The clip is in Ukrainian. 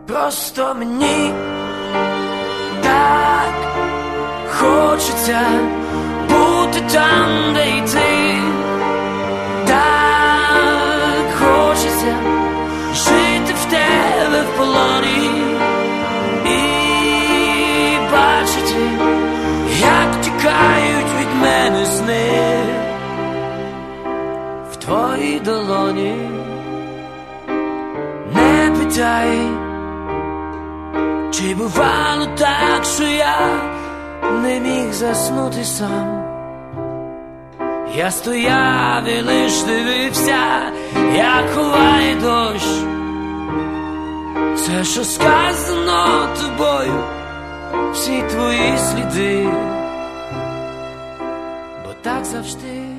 Просто мені так хочеться бути там, де й ти. Так хочеться жити в тебе в полоні і бачити, як тікають від мене сни в твоїй долоні. Не питай, чи бувало так, що я не міг заснути сам. Я стояв і лиш дивився, як ховає дощ все, що сказано тобою, всі твої сліди, бо так завжди